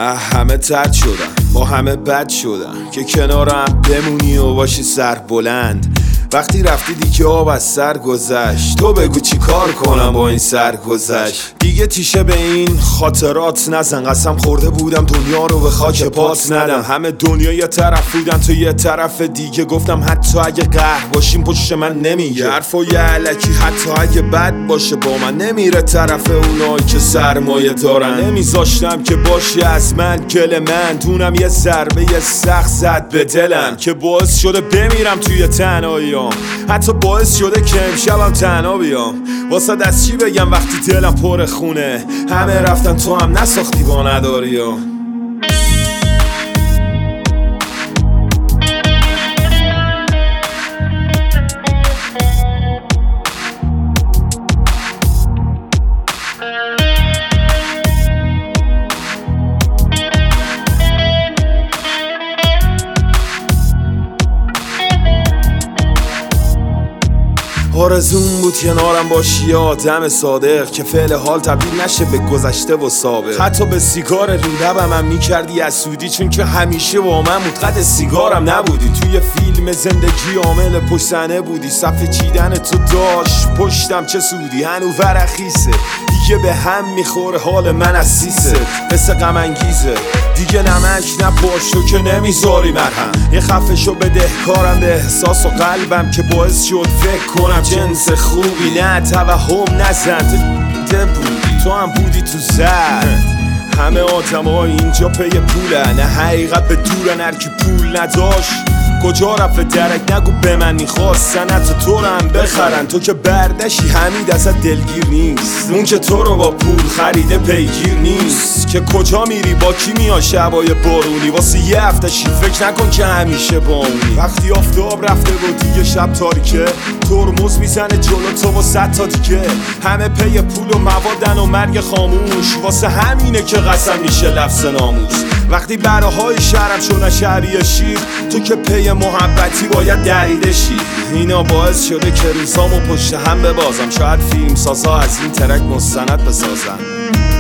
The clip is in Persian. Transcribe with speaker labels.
Speaker 1: همه ترد شدن، با همه بد شدن که کنارم بمونی و باشی سر بلند. وقتی رفتی دیگه آب از سر گذشت، تو بگو چی کار کنم با این سر گذشت. دیگه تیشه به این خاطرات نزن، قسم خورده بودم دنیا رو به خاک پات ندم. همه دنیا یه طرف بودن، تو یه طرف دیگه. گفتم حتی اگه قهر باشیم پشت من نمیگه حرفای علکی، حتی اگه بد باشه با من نمیره طرف اونایی که سرمایه دارن. نمیذاشتم که باشی از من گل من، دونم یه ضربه یه سخت زد به دلم که باعث شده بمیرم توی تنهایی، حتی باعث شده که امشبم تنها بیام. واسه از چی بگم وقتی دلم پر خونه، همه رفتن تو هم نساختی با نداری. آرزوم بود کنارم باشی، یه آدم صادق که فعل حال تبدیل نشه به گذشته و سابق. حتی به سیگار ریدبم هم میکردی حسودی، چون که همیشه با من بود قد سیگارم نبودی. توی فیلم زندگی عامل پشت صحنه بودی، صفحه چیدن تو داشت پشتم چه سودی. هنو ورخیسه دیگه به هم میخوره حال من از سیسه، مثل غم انگیزه دیگه نمک نپاش تو که نمیذاری مرهم. یه خفه شو بدهکارم به احساس و قلبم که باعث شد فکر کنم جنس خوبی. نه توهم نزن، تو بودی، تو هم بودی تو زد. همه آدم ها اینجا پی پوله، نه حقیقت به دورن، هر کی پول نداشت کجا رفت درک نگو به من میخواستن حتی تو رو هم بخرن. تو که بردشی حمید ازت دلگیر نیست، اون که تو رو با پول خریده پیگیر نیست. که کجا میری با کی میای شبای بارونی، واسه یه هفتهشی فکر نکن که همیشه با اونی. وقتی آفتاب رفته و دیگه شب تاریکه، ترمز میزنه جلو تو و 100 تا دیگه. همه پی پول و موادن و مرگ خاموش، واسه همینه که قسم میشه لفظ ناموس. وقتی براهای شهرم شدن شهری شیر، تو که پی محبتی باید دریده شی. اینا باعث شده که روزامو پشت هم ببازم، شاید فیلم سازا از این ترک مستند بسازن.